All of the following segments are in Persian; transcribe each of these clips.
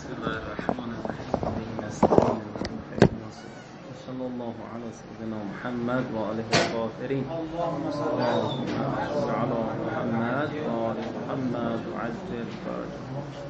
بسم الله الرحمن الرحیم. نستعین صلی الله علی سیدنا محمد و آله الطاهرین. اللهم صل علی محمد و آل محمد و عجل فرجه.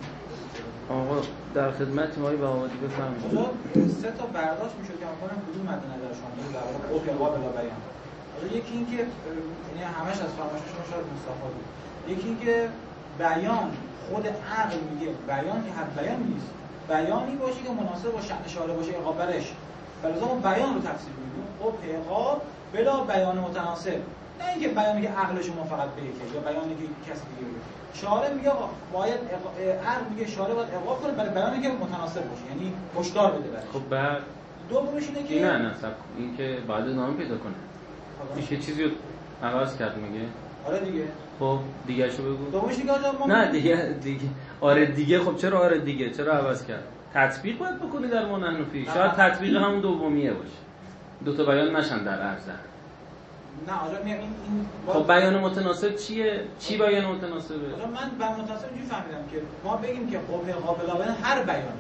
آقا در خدمت ما بهاوردی بفرمایید. سه تا برداشت میشه که می‌کنم کدوم مد نظر شما در واقع قطع قابل بیان. یکی این که یعنی همش از فرمایش شما شاید مصطفی بود. یکی این که بیان خود عقل میگه بیان که حد بیان نیست، بیانی باشه که مناسب با شأن شارع باشه عقاب برش. فلذا ما بیان رو تفسیر می‌کنیم. خب عقاب بلا بیان متناسب، نه اینکه بیانی که عقل شما فقط بگه یا بیانی که کسی دیگه بگه. شارع میگه باید عقل میگه شارع باید عقاب کنه برای بیانی که متناسب باشه، یعنی هشدار بده برش. خب بعد دومش اینه که نه این که بعد نام پیدا کنه. میشه چیزی رو عوض کرد میگه. آره دیگه. خب دیگه شو بگو. دومش دیگه ما نه دیگه آره دیگه. خب چرا آره دیگه چرا عوض کرد؟ تطبیق باید بکنی در منحنفی. شاید تطبیق همون دومیه باشه. دو تا بیان نشن در عرضه. نه آجا میگم این خب بیان متناسب چیه؟ چی بیان متناسبه؟ آجا من بیان متناسب اینجوری فهمیدم که ما بگیم که قبه قابل بیان هر بیانی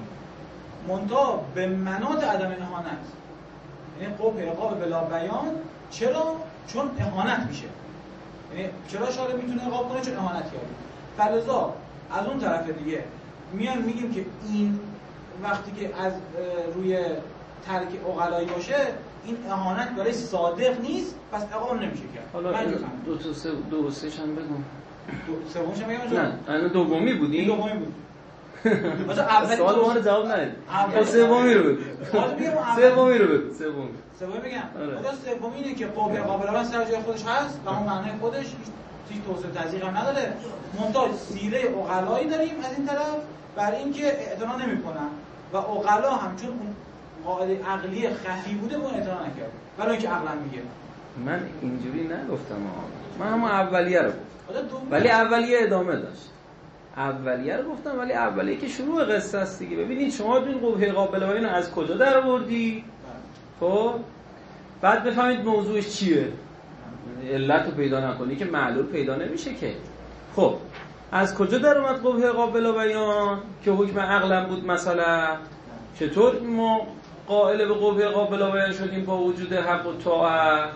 منتها به مناط عدم اهانت. یعنی قبه قابل بیان چرا؟ چون اهانت میشه. یعنی چرا شارع میتونه عقاب کنه؟ چون اهانت کرده. فلذا از اون طرف دیگه میایم میگیم که این وقتی که از روی ترک عقلایی باشه این اهانت برای صادق نیست، پس عقاب نمیشه کرد. حالا دو سه‌ش هم بگم. سومش هم بگم. نه الان دومی بودی؟ دومی بود. مثلا اول سوال ما رو جواب ندید. سومی رو بگو. سومی رو بگو. سومی بگم. مثلا سومی اینه که قابل قابل سر جای خودش هست و اون معنای خودش هیچ توصیف تضییق هم نداره. منتها سیره عقلایی داریم از این طرف برای اینکه اعتنا نمی‌کنن و عقلا هم چون اون قاعده عقلی خفی بوده اون اعتنا نکرد. ولی اینکه عقلا میگه. من اینجوری نگفتم من همون اولیه رو گفتم. ولی اولیه ادامه داشت. اولیه رو گفتم ولی اولیه که شروع قصه است دیگه. ببینید شما این قبه قابل بیان از کجا در آوردی؟ خب بعد بفهمید موضوعش چیه. علت رو پیدا نکنی که معلول پیدا نمیشه که. خب از کجا در اومد قبه قابل بیان که حکم عقلم بود مثلا؟ چطور ما قائل به قبه قابل بیان شدیم با وجود حق و طاعت؟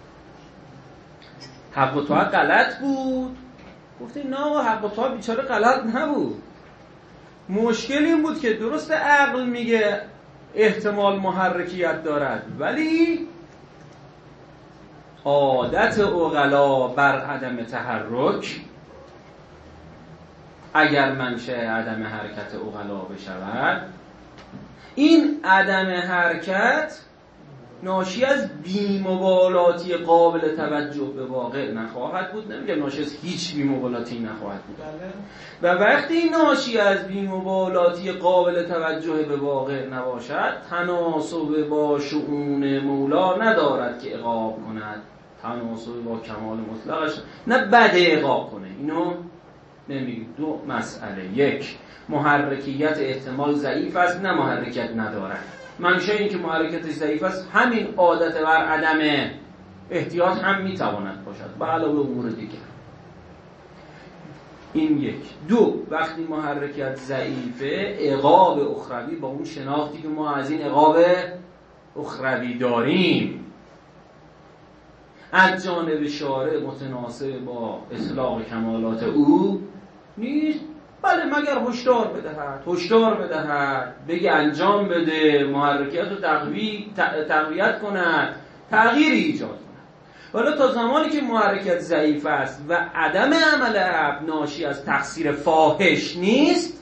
حق و طاعت غلط بود؟ گفتیم نه حق و طاعت بیچاره غلط نبود. مشکل این بود که درست عقل میگه احتمال محرکیت دارد ولی عادت عقلا بر عدم تحرک اگر منشأ عدم حرکت عقلا بشود، این عدم حرکت ناشی از بی‌مبالاتی قابل توجه به واقع نخواهد بود. نمیگم ناشی از هیچ بی‌مبالاتی نخواهد بود. و وقتی ناشی از بی‌مبالاتی قابل توجه به واقع نباشد، تناسب با شؤون مولا ندارد که عقاب کند. تناسب با کمال مطلقش نه بده عقاب کنه. اینو نمیگیم. دو مسئله. یک، محرکیت احتمال ضعیف است، نه محرکیت ندارد. منشه این که محرکتش ضعیف است همین عادت بر عدم احتیاط هم میتواند باشد به علاوه امور دیگر. این یک. دو، وقتی محرکیت ضعیفه عقاب اخروی با اون شناختی که ما از این عقاب اخروی داریم از جانب شارع متناسب با اطلاق کمالات او نیست. بله مگر هشدار بدهد بگه انجام بده، محرکیت رو تقویت کند، تغییری ایجاد کند. ولی تا زمانی که محرکیت ضعیف است و عدم عمل عقل ناشی از تقصیر فاحش نیست،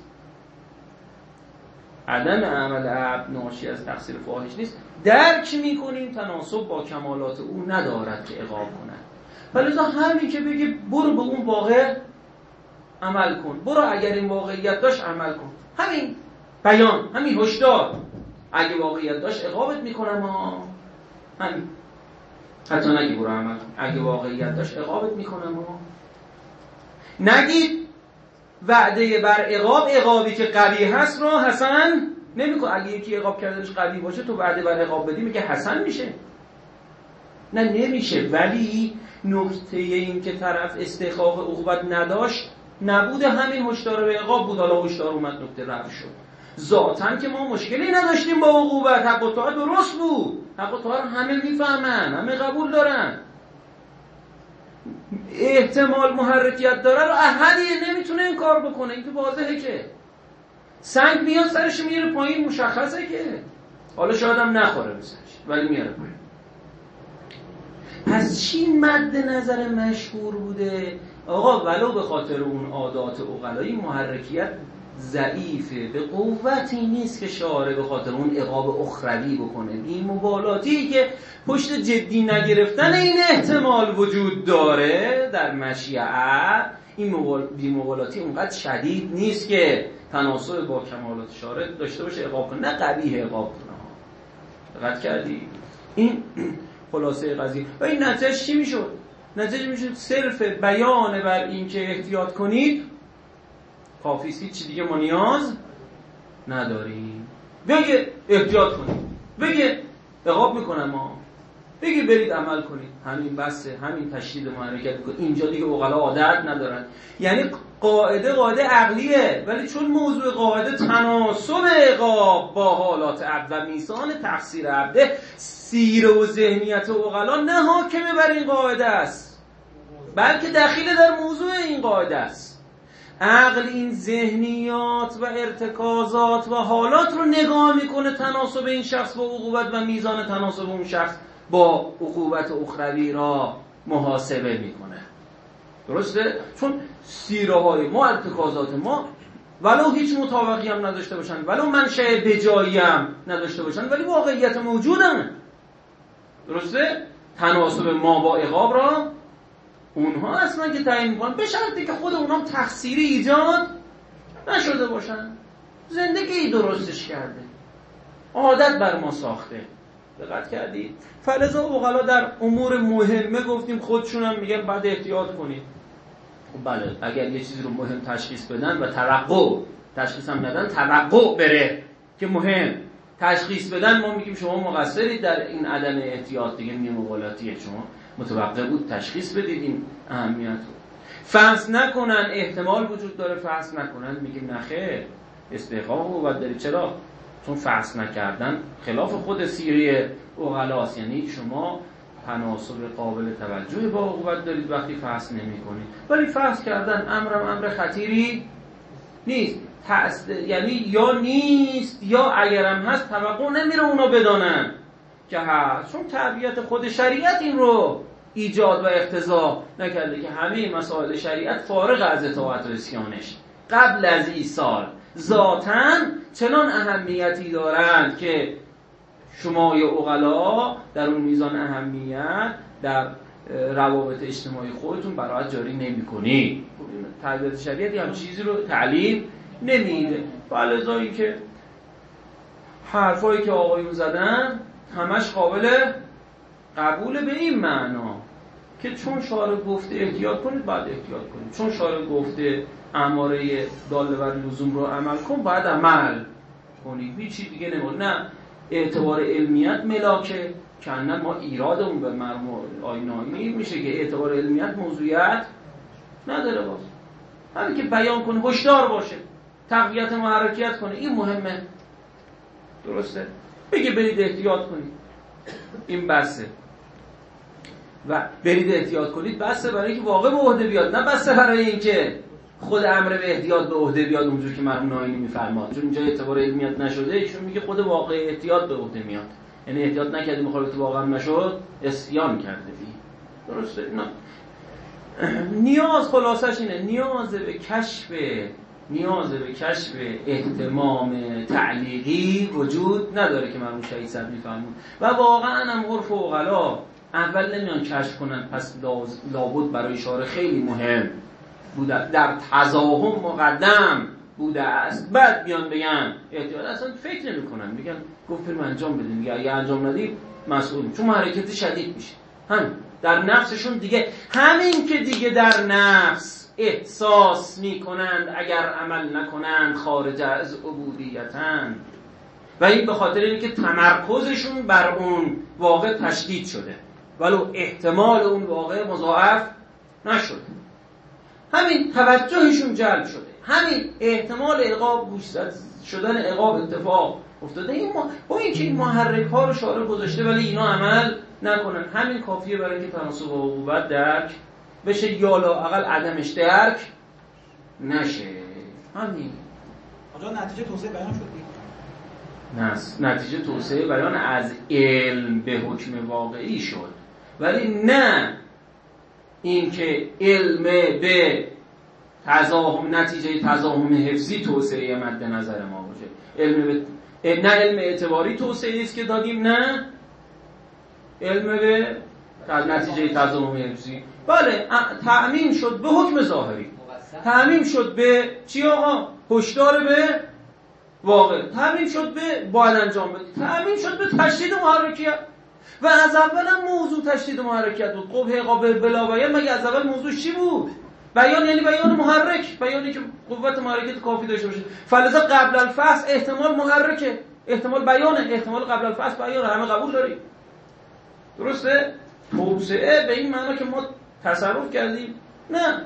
درک میکنیم تناسب با کمالات او ندارد که عقاب کند. ولی همین که بگه برو به اون واقع عمل کن، برو اگر این واقعیت داشت عمل کن، همین بیان، همین هشدار، اگه واقعیت داشت عقابت میکنم همین، حتی نگی برو عمل کن، اگه واقعیت داشت عقابت میکنم نگید وعده بر عقابی که قوی هست رو حسن نمیکن. اگه یکی عقاب کردنش قوی باشه تو وعده بر عقاب بدی میگه حسن میشه؟ نه نمیشه. ولی نکته این که طرف استحقاق عقوبت نداشت نبود همین هشدار به عقاب بود. حالا هشدار اومد نکته رفع شد. ذاتاً که ما مشکلی نداشتیم با عقوبت، حق و طاعت درست بود، حق و طاعت همه میفهمن، همه قبول دارن. احتمال محرکیت داره رو احدی نمیتونه این کار بکنه، این که واضحه که سنگ میاد سرش میره پایین، مشخصه که حالا شاید هم نخوره به سرش ولی میاره پایین. پس چی مد نظر مشهور بوده؟ آقا ولو به خاطر اون عادات عقلایی محرکیت ضعیفه، به قوتی نیست که شارع به خاطر اون عقاب اخروی بکنه. این مبالاتی که پشت جدی نگرفتن این احتمال وجود داره در مشیعه، این بی‌مبالاتی اونقدر شدید نیست که تناسب با کمالات شارع داشته باشه عقاب کنه، نه قبیح عقاب کنه. دقت کردی؟ این خلاصه قضیه. و این نتیجه چی میشد؟ نتیجه میشد صرف بیان بر این که احتیاط کنید کافی است، چی دیگه ما نیاز نداریم. بگه احتیاط کنید، بگه عقاب میکنم ما، بگه برید عمل کنید، همین بسه، همین تشدید محرکت میکنه. اینجا دیگه عقلا عادت ندارن. یعنی قاعده عقلیه، ولی چون موضوع قاعده تناسب عقاب با حالات عبد و میزان تقصیر عبده، سیره و ذهنیت عقلا نه حاکمه بر این قاعده است، بلکه دخیل در موضوع این قاعده است. عقل این ذهنیات و ارتکازات و حالات رو نگاه میکنه، تناسب این شخص با عقوبت و میزان تناسب اون شخص با عقوبت اخروی را محاسبه میکنه. درسته؟ چون سیره های ما، ارتکازات ما ولو هیچ مطابقی هم نداشته باشن، ولو منشأ بجایی هم نداشته باشن، ولی واقعیت موجودن. درسته؟ تناسب ما با عقاب را اونها اصلا که تعیین میکنن، به شرطی که خود اونها تقصیری ایجاد نشده باشن، زندگی درستش کرده، عادت بر ما ساخته. دقت کردید؟ فلذا عقلا در امور مهمه گفتیم خودشون هم میگن بعد احتیاط کنید. بله، اگر یه چیزی رو مهم تشخیص بدن و توقع تشخیص هم ندن، توقع بره که مهم تشخیص بدن، ما میگیم شما مقصرید در این عدم احتیاط دیگه، بی‌مبالاتیه، شما متوقع بود تشخیص بدید این اهمیت رو. فحص نکنن، احتمال وجود داره فحص نکنن، میگیم نخیر، استحقاق عقوبت داری. چرا؟ چون فحص نکردن خلاف خود سیره عقلاست. یعنی شما تناسب قابل توجه با عقوبت دارید وقتی فحص نمی کنید، ولی فحص کردن امر خطیری نیست. یعنی یا نیست یا اگرم هست توقع نمیره اونا بدانن که هست، چون طبیعت خود شریعت این رو ایجاد و اقتضا نکرده که همه مسائل شریعت فارغ از اطاعت و عصیانش قبل از ایصال ذاتاً چنان اهمیتی دارند که شما یا عقلا در اون میزان اهمیت در روابط اجتماعی خودتون برای جاری نمی کنی. طبیعت شریعتی هم چیزی رو تعلیم نمیده. فلذا این که حرفایی که آقایون زدن همش قابل قبوله به این معنا که چون شارع گفته احتیاط کنید باید احتیاط کنید، چون شارع گفته اماره داله بر لزوم رو عمل کن باید عمل کنید، هیچی دیگه نمون. نه اعتبار علمیت ملاکه کنن ما ایرادمون به مرموم آینایی میشه که اعتبار علمیت موضوعیت نداره. باز همین که بیان کنه، هشدار باشه، تقویت محرکیت کنه، این مهمه. درسته؟ بگه برید احتیاط کنید، این بسه. و برید احتیاط کنید بسه برای اینکه واقع به عهده بیاد، نه بسه برای اینکه خود امر به احتیاط به عهده بیاد اونجور که مرحوم ناینی میفرماد. چون اینجا اعتبار علمیت نشده، ایشون میگه خود واقع احتیاط به عهده میاد، یعنی احتیاط نکردی مخالفت واقعا نشد، عصیان کرده بی. درسته؟ نه. نیاز خلاصش اینه، نیاز به کشف اهتمام تعلیقی وجود نداره که مرحوم شهید صدر میفرمود. و واقعا هم عرف و عقلا اول نمیان کشف کنن، پس لابد برای شارع خیلی مهم بوده، در تزاحم مقدم بوده است، بعد بیان بگن احتیاط. اصلا فکر نمی کنن، میگن گفت بریم انجام بدیم، میگه اگه انجام ندیم مسئولیم، چون حرکت شدید میشه. همین در نفسشون دیگه، همین که دیگه در نفس احساس میکنند اگر عمل نکنند خارج از عبودیتن، و این به خاطر اینکه تمرکزشون بر اون واقع تشدید شده ولو احتمال اون واقع مضاعف نشده. همین توجهشون جلب شده، همین احتمال عقاب گوشزد شدن عقاب اتفاق افتاده. این با اینکه این محرک ها رو شارع گذاشته ولی اینا عمل نکنن، همین کافیه برای اینکه تناسب عقوبت درک بشه یا لااقل عدمش درک نشه. همین. آنجا نتیجه توسعه بیان شد. نتیجه توسعه بیان از علم به حکم واقعی شد، ولی نه اینکه علم به تزاحم، نتیجه تزاحم حفظی توسعه مد نظر ما باشه. نه علم اعتباری توسعه است که دادیم، نه علم به نتیجه تزاحم حفظی. بله تعمیم شد به حکم ظاهری، تعمیم شد به چی آقا؟ هشدار به واقع، تعمیم شد به باید انجام بدی، تعمیم شد به تشدید محرکیت. و از اول هم موضوع تشدید محرکیت بود. قبح عقاب بلا بیان مگه از اول موضوع چی بود؟ بیان، یعنی بیان محرک، بیانی که قوت محرکیت کافی داشته باشه. فلذا قبل الفحص احتمال محرکه، احتمال بیانه، احتمال قبل الفحص بیانه، همه قبول داریم. درسته؟ توسعه به این معنا که ما تصرف کردیم؟ نه،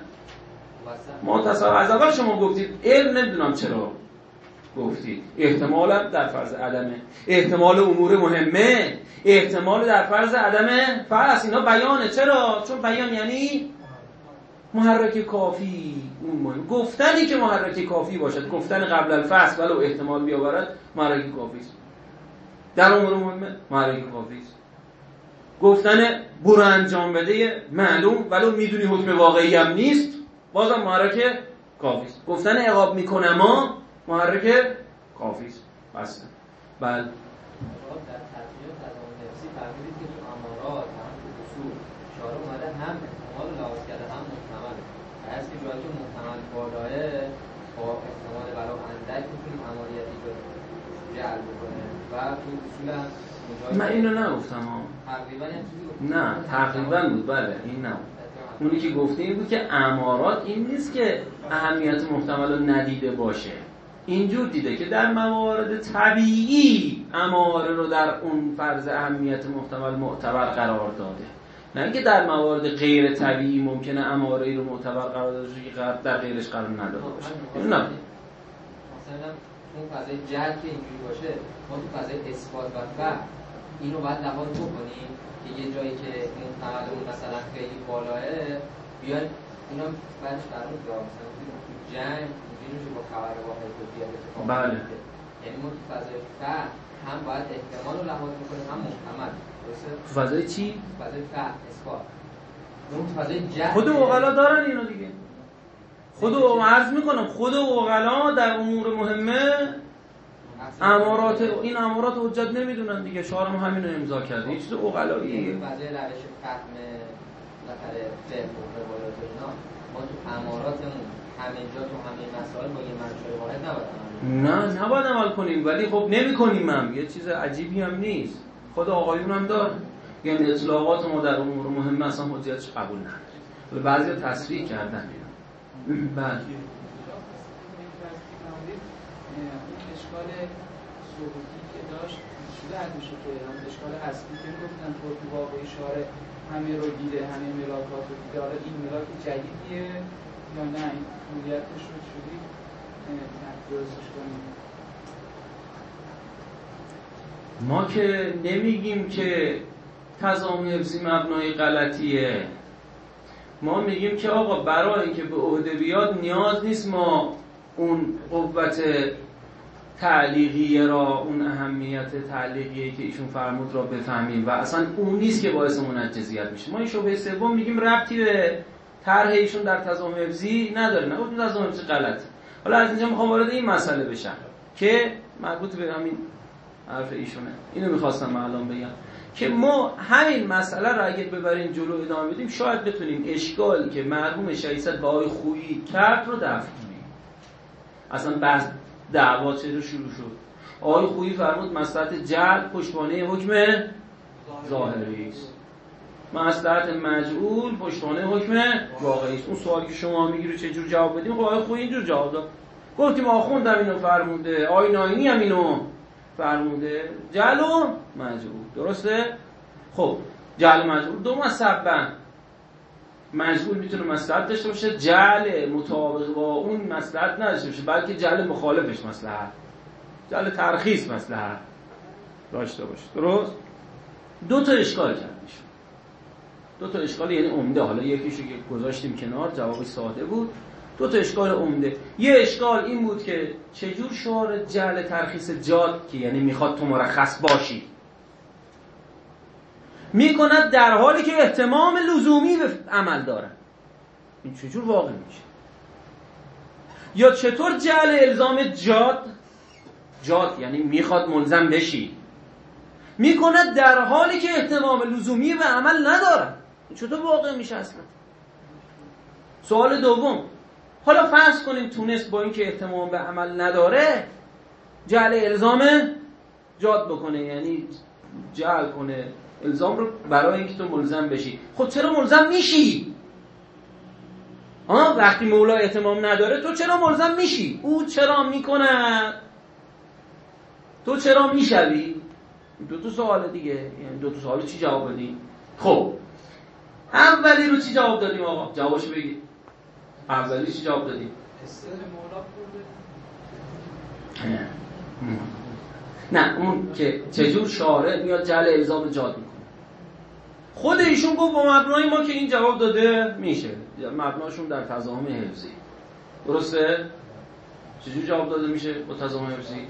ما تصرف از اول شما گفتید علم، نمیدونم چرا گفتید احتمال در فرض عدمه، احتمال امور مهمه، احتمال در فرض عدمه، فرض اینا بیانه. چرا؟ چون بیان یعنی محرک کافی. اون مهم گفتنی که محرک کافی باشد، گفتن قبل الفصل ولو احتمال بیاورد محرک کافی است. در امور مهمه محرک کافی است. گفتن برو انجام بده معلوم ولو میدونی حکم واقعی هم نیست، بازم محرک کافی است. گفتن عقاب میکنم محرک کافی است. بس بله. در تطبیق تضامن حفظی فهمیدید که تو امارات هم تو اصول شارع اومده هم احتمال لحاظ کرده هم محتمل. هر که جایی که محتمل بالاه با احتمال برای اندک میتونیم عملیاتی رو جلب بکنه و تو اصول هم من اینو نگفتم تقریبا نه تقریبا بود. بله این نه، اونی که گفته این بود که امارات این نیست که اهمیت محتمل رو ندیده باشه، اینجور دیده که در موارد طبیعی اماره رو در اون فرض اهمیت محتمل معتبر قرار داده، نه اینکه در موارد غیر طبیعی ممکنه اماره رو معتبر قرار داده که در غیرش قرار نداده باشه. نه مثلا اون فضای جهل که اینجوری باشه، ما تو فضای اثبات و فهم اینو باید لحاظ بکنیم که یه جایی که محتمل اون مثلا خیلی بالاه بیان اینا بعدش قرار داره مثلا تو جنگ اینجوری با خبر واحد کلیت اتفاق میفته. یعنی ما تو فضای فهم هم باید احتمال رو لحاظ بکنیم هم محتمل. درسته؟ تو فضای چی؟ فضای فهم اثبات. اون تو فضای جهل خود عقلا دارن اینو دیگه. خود عرض میکنم خود عقلا در امور مهمه امارات، این امارات حجت نمیدونن دیگه. شعار ما همین رو امضا کرده، یه چیز عقلاییه. فضای روش فهم مثلا فقه و روایات اینا ما تو اماراتمون همینجا تو همین مسائل با یه منشأ واحد نباید نه نباید عمل کنیم، ولی خب نمی‌کنیم هم. یه چیز عجیبی هم نیست. خود آقایون هم داره، یعنی اطلاقات ما در امور مهمه اصلا حجتش قبول نداره. ولی بعضیا تصریح کردن اینا. بله. اشکال ثبوتی که داشت شده حل میشه که اون اشکال اصلی که گفتن تو واقعی شارع همه رو دیده، همه ملاکات رو دیده، حالا این ملاک جدیدیه یا نه این مولیتش رو شدی درستش کنیم؟ ما که نمیگیم که تضامن حفظی مبنای غلطیه، ما میگیم که آقا برای اینکه به عهده بیاد نیاز نیست ما اون قوت تعلیقیه را، اون اهمیت تعلیقیه که ایشون فرمود را بفهمیم و اصلا اون نیست که باعث منجزیت میشه. ما این شبهه سوم میگیم ربطی به طرح ایشون در تضامن حفظی نداره، نه اون تضامن حفظی غلطه. حالا از اینجا میخوام وارد این مسئله بشم که مربوط به همین حرف ایشونه. اینو میخواستم الان بگم که ما همین مسئله را اگه ببریم جلو ادامه بدیم شاید بتونیم اشکالی که مرحوم شیست با آقای خویی کرد رو دفع کنیم. اصلا بحث دعوا چرا شروع شد؟ آقای خویی فرمود مصلحت جعل پشتوانه حکم ظاهری است، مصلحت مجعول پشتوانه حکم واقعی است. اون سوالی که شما میگی رو چه جور جواب بدیم؟ خب آقای خویی اینجور جواب داد، گفتیم آخوندم اینو فرموده، آقای ناینی هم اینو فرموده، جعل و مجعول. درسته؟ خب جعل مجعول دو مصبن، مجهول میتونه مصلحت داشته باشه، جعل مطابق با اون مصلحت نداشته باشه، بلکه جعل مخالفش مصلحت، جعل ترخیص مصلحت داشته باشه. درست؟ دو تا اشکال کردش. دو تا اشکال یعنی عمده. حالا یکیشو گذاشتیم کنار، جواب ساده بود. دو تا اشکال عمده. یه اشکال این بود که چجور شعار جعل ترخیص جاد که یعنی میخواد تو مرخص باشی میکند در حالی که اهتمام لزومی به عمل داره. این چجور واقع میشه؟ یا چطور جعل الزام جاد یعنی میخواد ملزم بشی میکند در حالی که اهتمام لزومی به عمل نداره؟ این چطور واقع میشه اصلا؟ سوال دوم، حالا فرض کنیم تونست با اینکه اهتمام به عمل نداره جعل الزام جاد بکنه، یعنی جعل کنه الزام رو برای اینکه تو ملزم بشی. خب چرا ملزم میشی؟ وقتی مولا اهتمام نداره تو چرا ملزم میشی؟ او چرا میکنه؟ تو چرا میشوی؟ دو تا سوال دیگه. یعنی دو تا سوال چی جواب بدیم؟ خب اولی رو چی جواب دادیم آقا؟ جوابشو بگید. اولی چی جواب دادیم؟ استدلال مولا برده. نه اون که چجور شارع میاد جعل الزام جاد میکنه. خود ایشون گفت با مبنای ما که این جواب داده میشه. مبناشون در تضامن حفظی. درسته؟ چجور جواب داده میشه با تضامن حفظی؟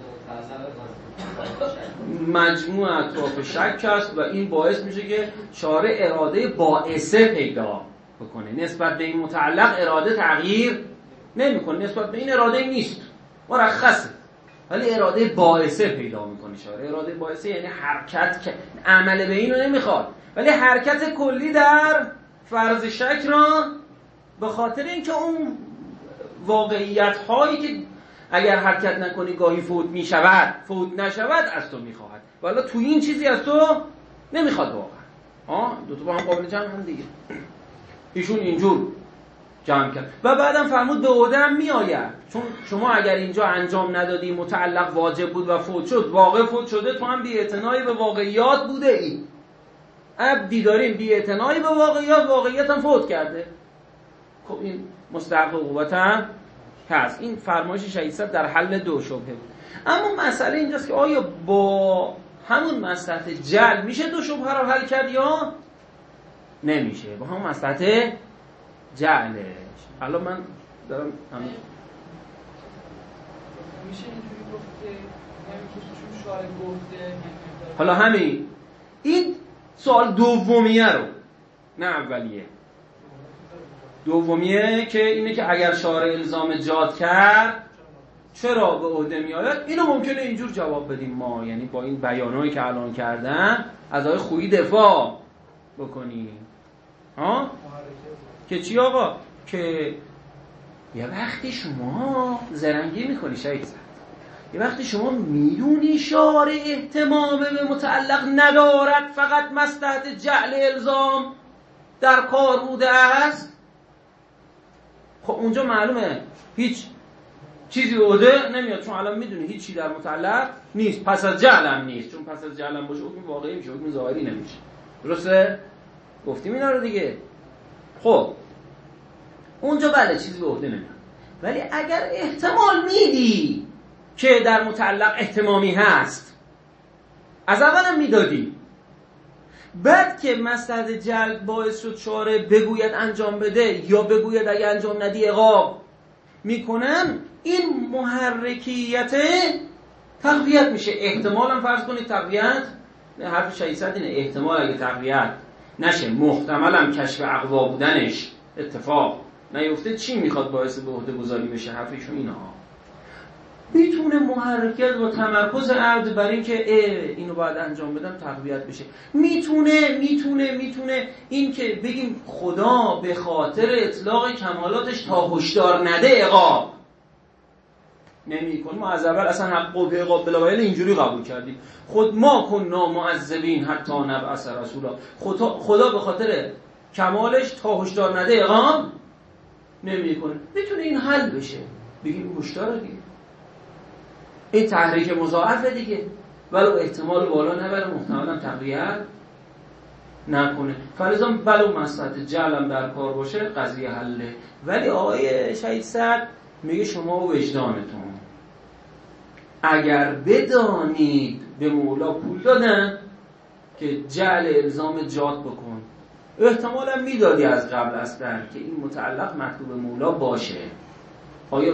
مجموع اطراف شک هست و این باعث میشه که شارع اراده باعثه پیدا بکنه. نسبت به این متعلق اراده تغییر نمیکنه، نسبت به این اراده نیست، مرخصه، ولی اراده باعثه پیدا میکنه. شارع اراده باعثه یعنی حرکت که عمل به اینو نمیخواد، ولی حرکت کلی در فرض شک را به خاطر اینکه اون واقعیت هایی که اگر حرکت نکنی گاهی فوت میشود فوت نشود از تو میخواهد، ولی تو این چیزی از تو نمیخواد واقعا. دو تا با هم قابل جمع هم دیگه. ایشون اینجور جمع کرد و بعدم فرمود به عهده هم میآید، چون شما اگر اینجا انجام ندادی متعلق واجب بود و فوت شد، واقع فوت شده، تو هم بی‌اعتنایی به واقعیات بوده ای. عبدی داریم بی‌اعتنایی به واقعیات، واقعیت هم فوت کرده. خب این مستحق عقوبت هم هست. این فرمایش شهید صدر در حل دو شبهه بود. اما مسئله اینجاست که آیا با همون مصلحت جعل میشه دو شبهه رو حل کرد یا نمیشه؟ با همون مصلحت جعلش. الان من دارم میشه اینجوری گفت که همین که چون شارع گفته حالا همین این سوال دومیه رو، نه اولیه، دومیه که اینه که اگر شارع الزام جاد کرد چرا به عهده میآید؟ اینو ممکنه اینجور جواب بدیم ما، یعنی با این بیانایی که الان کردم از آقای خویی دفاع بکنیم. که چی آقا؟ که یه وقتی شما زرنگی میکنی شهید صدر، یه وقتی شما میدونی شارع اهتمام به متعلق ندارد، فقط مصلحت جعل الزام در کار بوده است، خب اونجا معلومه هیچ چیزی عهده نمیاد، چون الان میدونی هیچ چی در متعلق نیست، پس از جعل هم نیست، چون پس از جعل هم باشه حکم واقعی میشه، حکم ظاهری نمیشه. درسته؟ گفتیم اینا رو دیگه. خب اونجا بله چیزی به عهده نمیاد، ولی اگر احتمال میدی که در متعلق احتمامی هست، از اولم میدادی، بعد که مصلحت جلب باعث شد شارع بگوید انجام بده یا بگوید اگه انجام ندی عقاب میکنم، این محرکیت تقویت میشه. احتمال هم فرض کنید تقویت، حرف شهید صدر اینه، احتمال اگه تقویت نشه، محتمل هم کشف اقوا بودنش اتفاق نیفته، چی میخواد باعث به عهده گذاری بشه؟ حرفشون اینا میتونه محرکیت و تمرکز عبد بر این که اینو باید انجام بدم تقویت بشه. میتونه این که بگیم خدا به خاطر اطلاق کمالاتش تا هشدار نده عقاب نمی‌کنه. ما از اول اصلا حق و عقاب بلاویل اینجوری قبول کردیم، خود ما کننا معذبین حتی نبعث رسولا، خدا به خاطر کمالش تا هشدار نده عقاب نمی‌کنه. میتونه این حل بشه، بگیم هشدار دیگه، این تحریک مضاعف دیگه، ولو احتمال بالا نبره، محتمل هم تقویت نکنه. فلزا ولو مصلحت جعلم در کار باشه قضیه حله. ولی آقای شهید سعد میگه شما وجدانتون اگر بدانید به مولا پول دادن که جعل الزام جات بکن، احتمالا میدادی از قبل اصلا که این متعلق مطلوب مولا باشه. آیا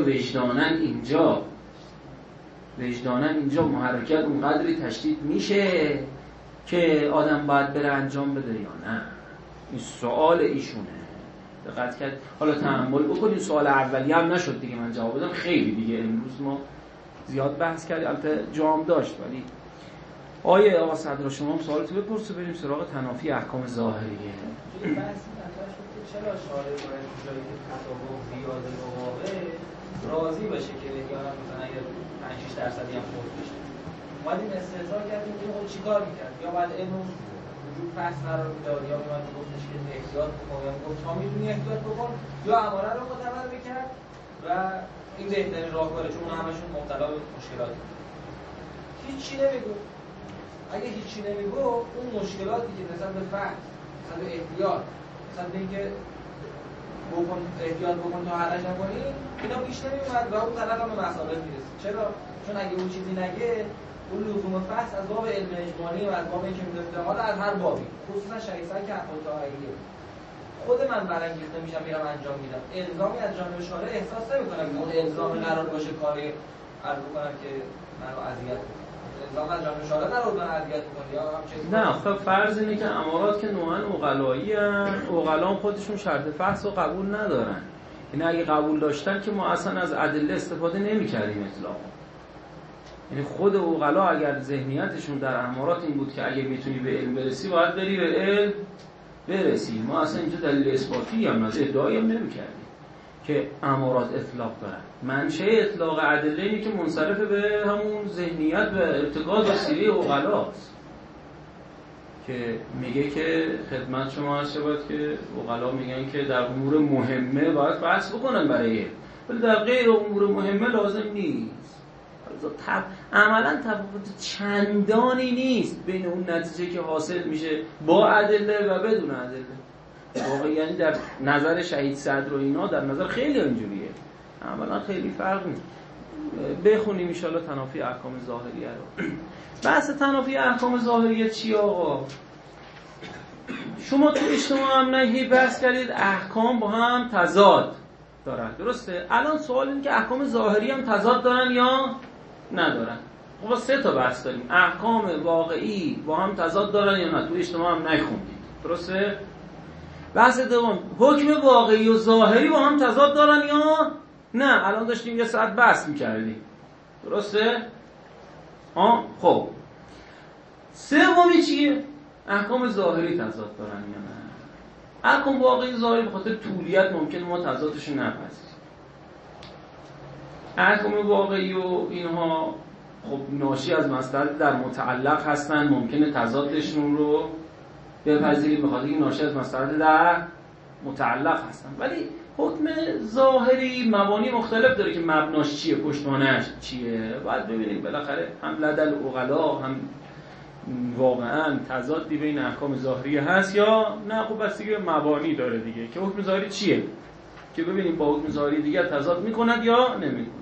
وجدانن اینجا محرکت اونقدری تشدید میشه که آدم باید بره انجام بده یا نه؟ این سوال ایشونه. دقت کرد؟ حالا تأمل بکنید. سوال اولی هم نشد دیگه من جواب بدم. خیلی دیگه امروز ما زیاد بحث کردیم، البته جام داشت. ولی آقا صدر شما هم سوالتو بپرسه بریم سراغ تنافی احکام ظاهریه. بحث مطرح شد که چرا شارع باید جایی که تطابق زیاده و واقع راضی باشه که یا مثلا اگر 5-6% هم خورد بشه. اومدیم استحضار کردیم که خب چیکار می‌کرد؟ یا بعد اینو وجود پس قرار می‌داد یا اومد گفتش که احتیاط بکن یا گفت تا می‌دونی احتیاط بکن یا اماره رو معتبر می‌کرد و این بهترین راهکاره، چون همشون مبتلا به مشکلاته. هیچی نمیگو. اگه هیچی نمیگو اون مشکلاتی که نسبت به فهم، نسبت به احتیاط، نسبت به اینکه احتیاط بکن تا حلش نکنی، اینا پیش نمیومد و اون طرف هم به مسائل میرسید. چرا؟ چون اگه اون چیزی نگه اون لزوم فحص از باب علم اجمالی و از باب اینکه می‌دونید حالا از هر بابی، خصوصا شریعت که احکام طاهریه، خود من برانگیخته میشم میرم انجام میدم، الزامی از جانب شارع احساس نمی‌کنم که اون الزام قرار باشه کاری عرض کنم که منو اذیت کنه. الزام از جانب شارع قرار باشه اذیت کنه یا هم چیزی. نه خب فرض اینه که امارات که نوعاً عقلایی ان، عقلان خودشون شرط فحص رو قبول ندارن. یعنی اگه قبول داشتن که ما اصلا از ادله استفاده نمی‌کردیم اطلاقاً. یعنی خود عقلا اگر ذهنیتشون در امارات این بود که اگه میتونی به علم برسی باید بری به علم برسی، ما اصلا اینجا دلیل اثباتی هم از ادعایی هم نمی‌کردیم که امارات اطلاق دارن. منشأ اطلاق ادله اینه که منصرف به همون ذهنیت و ارتکاز و سیره عقلاست که میگه که خدمت شما عرض شود که عقلا میگن که در امور مهمه باید بحث بکنن برای علم، ولی در غیر امور مهمه لازم نیست. عملا تفاوت چندانی نیست بین اون نتیجه که حاصل میشه با ادله و بدون ادله. واقعا یعنی در نظر شهید صدر و اینا در نظر خیلی اینجوریه، عملا خیلی فرق نیست. بخونیم ان شاءالله تنافی احکام ظاهریه رو. بحث تنافی احکام ظاهریه چی آقا؟ شما تو اجتماع هم نهی بحث کردید احکام با هم تضاد دارن، درسته؟ الان سوال اینه که احکام ظاهری هم تضاد دارن یا ندارن. خب 3 تا بحث داریم. احکام واقعی با هم تضاد دارن یا نه؟ تو اجتماع هم نخوندید، درسته؟ بحث دوم، حکم واقعی و ظاهری با هم تضاد دارن یا نه؟ الان داشتیم یه ساعت بحث می‌کردیم، درسته؟ خب سومی چیه؟ احکام ظاهری تضاد دارن یا نه؟ احکام واقعی ظاهری به خاطر طولیت ممکنه ما تضادش رو نپذیریم. احکام واقعی و اینها خب ناشی از مصلحت در متعلق هستن، ممکنه تضادشون رو بپذیریم به خاطر اینکه ناشی از مصلحت در متعلق هستن. ولی حکم ظاهری مبانی مختلف داره که مبناش چیه، پشتوانه‌اش چیه. باید ببینیم بالاخره هم لدل عقلا هم واقعا تضادی بین احکام ظاهری هست یا نه. خب بستگی به مبانی داره دیگه که حکم ظاهری چیه، که ببینیم با حکم ظاهری دیگر تضاد میکند یا نمیکند.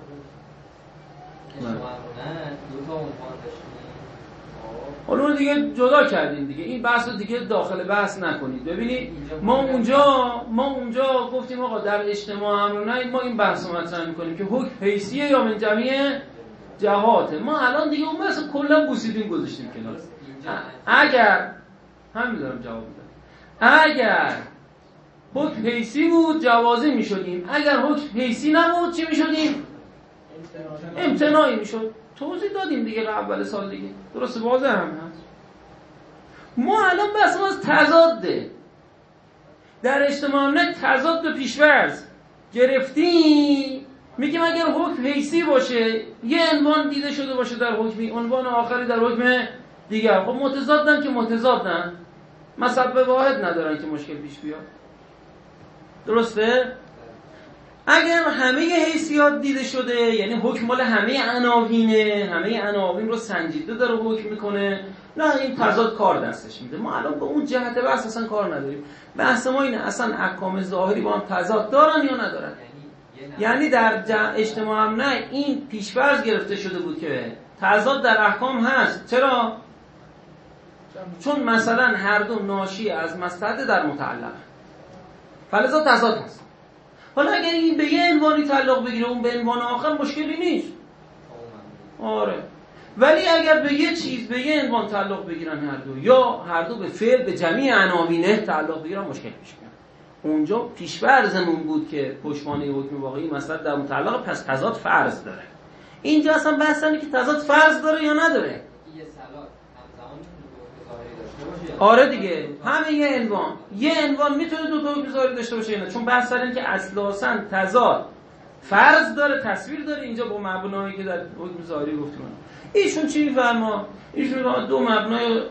حالا رو دیگه جدا کردیم دیگه، این بحث رو دیگه داخل بحث نکنید. ببینید ما اونجا گفتیم آقا در اجتماع امرونه ما این بحث رو مطرح میکنیم که حکم حیثیه یا من جمعی جهاته. ما الان دیگه اون بحث کلا بوسیدیم گذاشتیم کنار. اگر همین دارم جواب میدم، اگر حکم حیثی بود جوازی میشدیم، اگر حکم حیثی نبود چی میشدیم؟ امتناعی میشد. توضیح دادیم دیگه اول سال دیگه، درسته؟ واضح هم هست. ما الان بحث ما از تضاده در اجتماع نه تضاد به پیش‌فرض گرفتیم. میگیم اگر حکم حیثی باشه یه عنوان دیده شده باشه در حکمی، عنوان آخری در حکم دیگر، خب متضادن که متضادن، مسبب واحد ندارن که مشکل پیش بیاد، درسته؟ اگر همه حیثیات دیده شده، یعنی حکم مال همه عناوینه، همه عناوین رو سنجیده داره حکم میکنه، نه این تضاد کار دستش میده. ما الان به اون جهت بحث اصلا کار نداریم. بحث ما اینه اصلا احکام ظاهری با هم تضاد دارن یا ندارن. یعنی در اجتماع هم نه، این پیش‌فرض گرفته شده بود که تضاد در احکام هست. چرا؟ چون مثلا هر دو ناشی از مصلحت در متعلق، فلذا تضاد هست. حالا اگر این به یه عنوانی تعلق بگیره اون به عنوان آخر مشکلی نیست. آره. ولی اگر به یه چیز به یه عنوان تعلق بگیرن هر دو، یا هر دو به فعل به جمیع عناوینه تعلق بگیرن، مشکل پیش میاد. اونجا پیش‌فرضمون بود که پشتوانه حکم واقعی مصلحت در متعلق، پس تضاد فرض داره. اینجا اصلا بحث اینه که تضاد فرض داره یا نداره. آره دیگه، همه یه عنوان میتونه دو تا حکم ظاهری داشته باشه یا نه، چون بحث اینه که اساساً تضاد فرض داره، تصویر داره. اینجا با مبنایی که در حکم ظاهری گفتیم ایشون چی می‌فرما؟ ایشون دو مبنای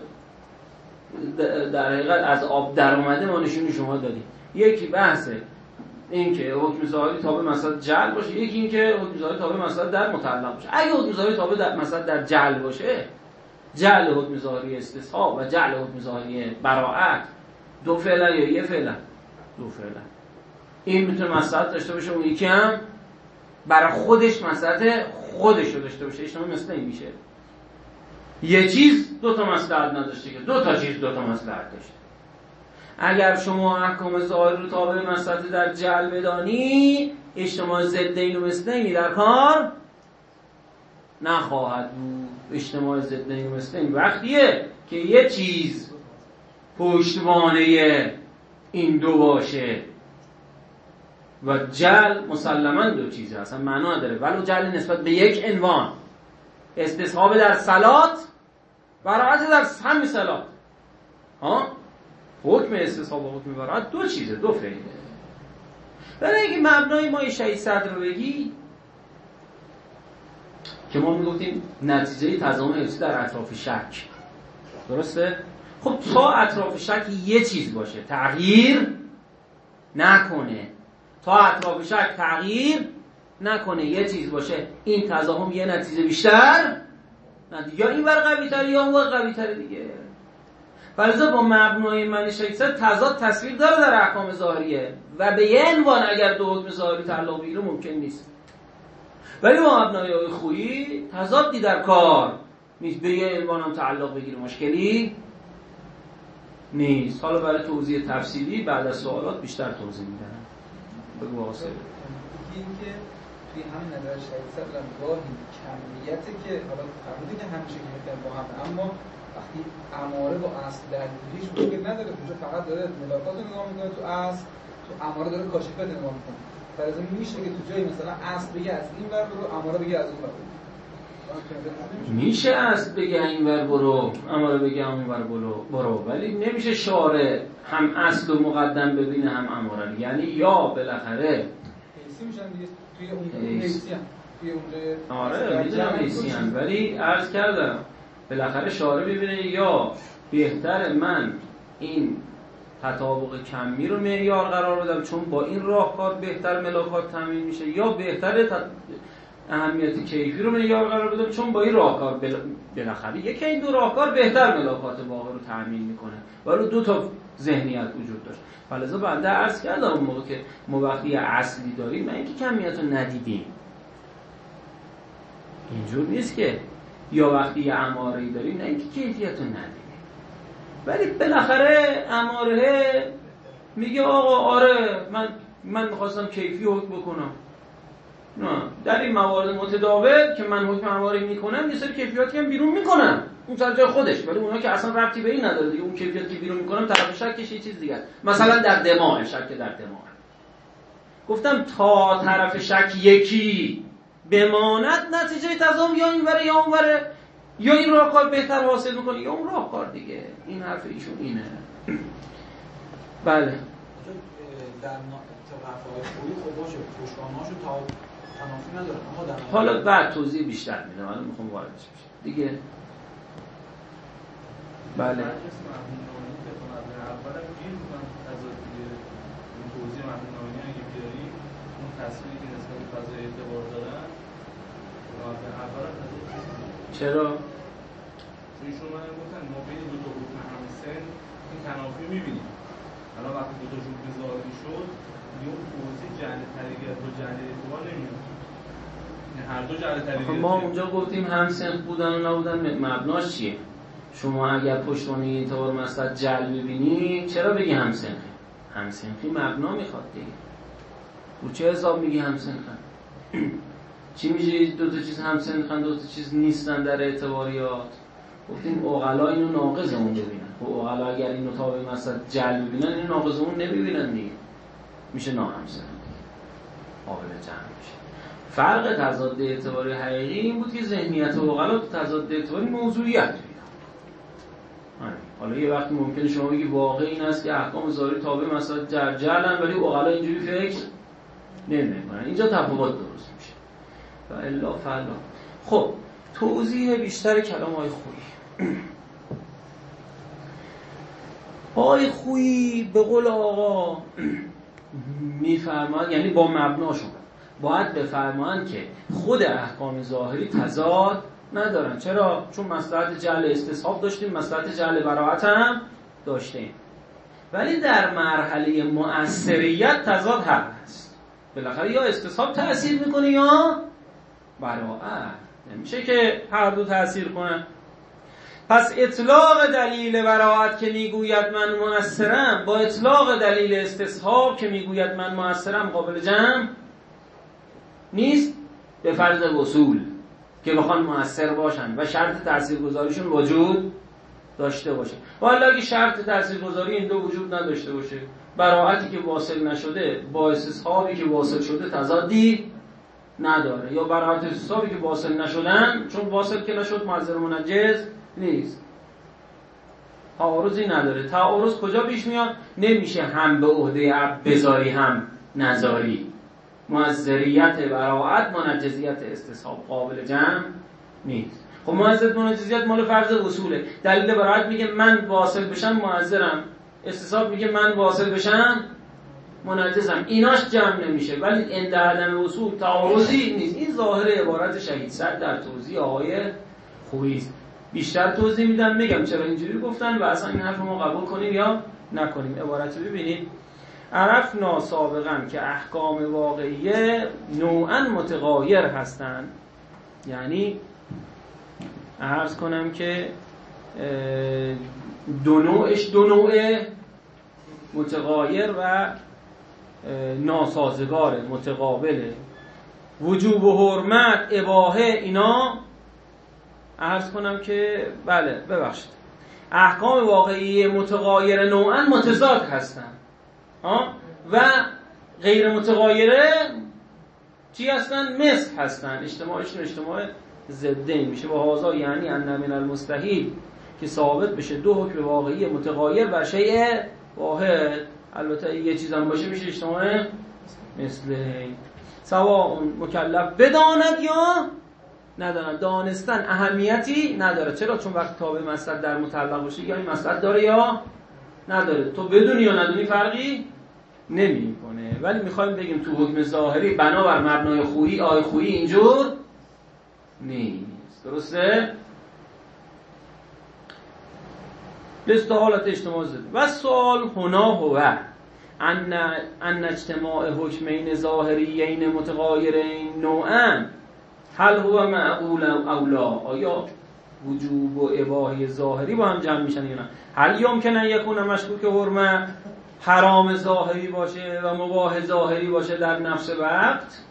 در حقیقت از آب در اومده ما نشون شما دادیم. یکی بحث این که حکم ظاهری تابع مصلحت جعل باشه، یکی این که حکم ظاهری تابع مصلحت در متعلق باشه. اگه حکم ظاهری تابع در مصلحت در جعل باشه، جعل حکم ظاهری استصحاب و جعل حکم ظاهری براءت دو فعلا یا یه فعلا؟ دو فعلا. این میتونه مصلحت داشته باشه، اون یکی هم برای خودش مصلحت خودش رو داشته باشه. اجتماع مثل این میشه یه چیز دو تا مصلحت نداشته که دو تا چیز دو تا مصلحت داشته. اگر شما احکام ظاهری رو تابع مصلحت در جعل بدانی، اجتماع ضدین و مثلین در کار نخواهد بود. اجتماع ضدین و مثلین وقتیه که یه چیز پشتوانه این دو باشه و جعل مسلماً دو چیزه، اصلا معنا نداره. ولو جعل نسبت به یک عنوان، استصحاب در صلات، براءت در همین صلات، حکم استصحاب و حکم براءت دو چیزه، دو فعله. برای اینکه مبنای ما شهید صدر رو بگی که ما میگفتیم نتیجه تضامن حفظی در اطراف شک، درسته؟ خب تا اطراف شک یه چیز باشه تغییر نکنه، تا اطراف شک تغییر نکنه یه چیز باشه، این تضاهم یه نتیجه بیشتر یا این ور قوی تر یا اون ور قوی تر دیگه. فلذا با مبنای من شهید تضاد تصویر داره در احکام ظاهریه و به یه عنوان اگر دو حکم ظاهری تعلق بگیره ممکن نیست. ولی با مبنای خویی تضادی در کار نیست، به یه عنوان هم تعلق بگیره مشکلی نیست. حالا برای توضیح تفصیلی بعد از سوالات بیشتر توضیح میدم. بگو واسه این که توی همین نظر شهید صدر گاهی کمیته که حالا فرمودی که همیشه گرفتن با هم، اما وقتی اماره با اصل درگیریش مشکل نداره، اونجا فقط داره ملاقات رو نگاه میکنه، تو اصل تو اماره داره کاشفه نگاه میکنه. فرضاً میشه که تو جایی مثلا اصل بگه از این ور برو، اماره بگه از اون ور برو. میشه اصل بگه این ور برو، اماره بگه اون ور برو، ولی نمیشه شارع هم اصل و مقدم ببینه هم اماره. یعنی یا بالاخره حیثی میشن دیگه توی اون حیثی هم توی اونجا. آره میدونم حیثی هم، ولی عرض کردم بالاخره شارع ببینه یا بهتر من این تطابق کمی رو معیار قرار بدم چون با این راهکار بهتر ملاکات تامین میشه، یا بهتر اهمیت کیفی رو معیار قرار بدم چون با این راهکار بالاخره یکی این دو راهکار بهتر ملاکات واقع رو تامین میکنه. ولی دو تا ذهنیت وجود داشت. فلذا بنده عرض کردم اون موقع که ما وقتی اصلی داریم نه اینکه کمیت رو ندیدیم، اینجور نیست که، یا وقتی یه اماره‌ای داریم نه اینکه کیفیت رو ندیدیم. ولی بالاخره اماره میگه آقا آره من میخواستم کیفی حکم بکنم، نه در این موارد متداول که من حکم اماره میکنم یه سری کیفیاتی هم بیرون میکنم اون سر جای خودش، ولی اونها که اصلا ربطی به این نداره دیگه. اون کیفیتی که بیرون میکنم طرف شکش یه چیز دیگه است. مثلا در دماغ، شک در دماغ گفتم تا طرف شک یکی بماند نتیجه تضام یا این وره یا اون وره، یا این راهکار بهتر حاصل میکنه یا اون راهکار دیگه. این حرف ایشون اینه. بله در رفعات خویی خب باشه پشتوانه‌هاشو تا تنافی نداره، اما در حالا بعد توضیح بیشتر میدم، الان میخوام واردش بشم دیگه. بله اون تصویری که نسبت به فضای اعتبار دارن رابطه اول چرا؟ ایشون من گفتن ما بین دو تا حکم همسن این تنافی می‌بینیم. حالا وقتی دو تا حکم ظاهری شد دیگه اون توضیح جعل طریقیت و جعل اعتبار نمیاد. هر دو جعل طریقیت. ما اونجا گفتیم همسن بودن و نبودن مبناش چیه؟ شما اگر پشتوانه اعتبار مثلا جعل ببینی چرا بگی همسن؟ همسنخی مبنا میخواد دیگه. رو چه حساب میگی همسنخن؟ چی میشه دو تا چیز همسنخن دو تا چیز نیستن در اعتباریات؟ گفتیم عقلا اینو ناقض اون ببینن. خب عقلا اگر اینو تابع مثلا جعل ببینن اینو ناقض اون نمیبینن دیگه. میشه ناهمسن دیگه. قابل جمع میشه. فرق تضاد اعتباری حقیقی این بود که ذهنیت عقلا تو تضاد اعتباری موضوعیت میده. حالا یه وقتی ممکنه شما بگی واقع این است که احکام ظاهری تابع مثلا جعلن ولی عقلا اینجوری فکر نمیکنن. اینجا تفاوت درست میشه. و الا فلا. خب توضیح بیشتر کلام آقای خویی. آقای خویی به قول آقا میفرماد، یعنی با مبناشون باید بفرمایند که خود احکام ظاهری تضاد ندارن. چرا؟ چون مصلحت جعل استصحاب داشتیم، مصلحت جعل براءت هم داشتیم، ولی در مرحله مؤثریت تضاد هست. بالاخره یا استصحاب تأثیر میکنه یا براءت. نمیشه که هر دو تأثیر کنن. پس اطلاق دلیل براءت که میگوید من مؤثرم با اطلاق دلیل استصحاب که میگوید من مؤثرم قابل جمع نیست به فرض وصول که بخوان مؤثر باشن و شرط تاثیرگذاریشون وجود داشته باشه. والا اگه شرط تاثیرگذاری این دو وجود نداشته باشه، براءتی که واصل نشده با استصحابی که واصل شده تضادی نداره، یا براءت استصحابی که واصل نشدن چون واصل که نشد مؤثر منجز نیست، تعارضی نداره. تعارض کجا پیش میاد؟ نمیشه هم به عهده بذاری هم نذاری. مؤثریت براءت منجزیت استصحاب قابل جمع نیست. خب مؤثریت منجزیت مال فرض وصوله. دلیل براءت میگه من واصل بشم مؤثرم، استصحاب میگه من واصل بشم منجزم. ایناش جمع نمیشه، ولی عند عدم وصول تعارضی نیست. این ظاهر عبارت شهید سر در توضیح آقای خویی. بیشتر توضیح میدم میگم چرا اینجوری گفتن و اصلا این حرف ما قبول کنیم یا نکنیم. عبارت رو ببینید. عرفنا سابقا که احکام واقعیه نوعا متغایر هستند، یعنی عرض کنم که دو نوع متغایر و ناسازگار متقابله. وجوب و حرمت اباحه اینا عرض کنم که بله ببخشید احکام واقعی متغایر نوعا متضاد هستند و غیر متغایره چی هستن؟ مثل هستن. اجتماعشون اجتماع ضدین میشه. با هذا یعنی ان من المستحیل که ثابت بشه دو حکم واقعی متغایر بر شیء واحد. البته یه چیز هم باشه میشه اجتماع مثل سواء مکلف بداند یا نداند. دانستن اهمیتی نداره. چرا؟ چون وقتی تابع مصلحت در متعلق باشه یا این مصلحت داره یا نداره، تو بدونی یا ندونی فرقی نمیکنه. ولی میخوایم بگیم تو حکم ظاهری بنابر مبنای خویی آی خویی اینجور نیست. درسته؟ لست حالت اجتماع زده. و سوال هنا هو ان اجتماع حکمین ظاهریین متغایرین نوعا هل هو معقول او لا؟ آیا وجوب و اباحه ظاهری با هم جمع میشن یا نه؟ هل یمکن ان یکون مشکوک حرمت حرام ظاهری باشه و مباح ظاهری باشه در نفس وقت؟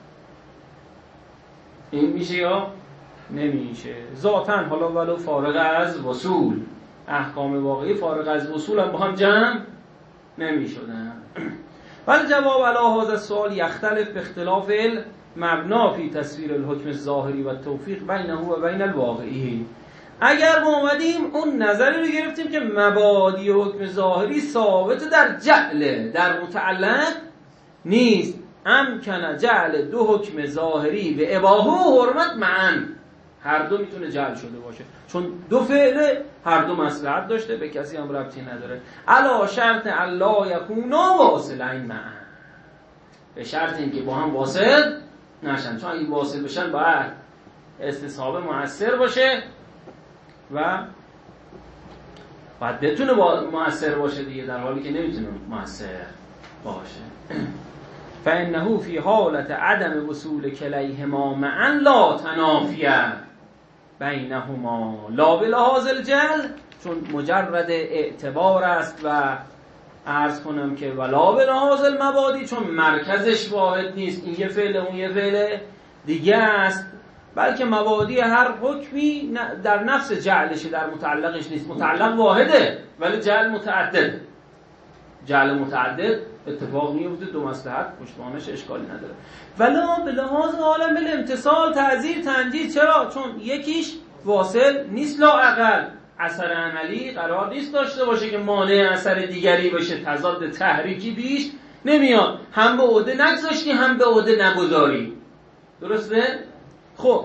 این میشه یا نمیشه؟ ذاتاً حالا ولو فارغ از وصول احکام واقعی فارغ از وصول هم با هم جمع نمیشدن. ولی جواب علی هذا السؤال یختلف باختلاف المبنا فی تصویر الحکم الظاهری و توفیق بینه و بین الواقعی. اگر ما اومدیم اون نظری رو گرفتیم که مبادی حکم ظاهری ثابت در جعل در متعلق نیست، امکن جعل دو حکم ظاهری به اباحه و حرمت معا، هر دو میتونه جعل شده باشه چون دو فعل هر دو مصلحت داشته، به کسی هم ربطی نداره. علا شرط الا یکونا واصلین معا، به شرط اینکه با هم واصل نشن، چون اگه واصل بشن باید استصحاب مؤثر باشه و باید بتونه مؤثر باشه دیگه، در حالی که نمیتونه مؤثر باشه. فإنه فی حالت عدم وصول کلیهما معا لا تنافیه بینهما لا بلحاظ الجل، چون مجرد اعتبار است و عرض کنم که ولا بلحاظ المبادی، چون مرکزش واحد نیست، این یه فعل اون یه فعل دیگه است، بلکه مبادی هر حکمی در نفس جعلشه، در متعلقش نیست. متعلق واحده ولی جعل متعدد. جعل متعدد اتفاق میفته، دو مصلحت پشتوانش اشکالی نداره. ولا به لحاظ عالم الامتصال تعزیر تنجیز. چرا؟ چون یکیش واصل نیست، لا اقل اثر عملی قرار نیست داشته باشه که مانع اثر دیگری باشه، تضاد تحریکی بیش نمیاد، هم به عهده نگذاشتی هم به عهده نگذاری. درسته؟ خب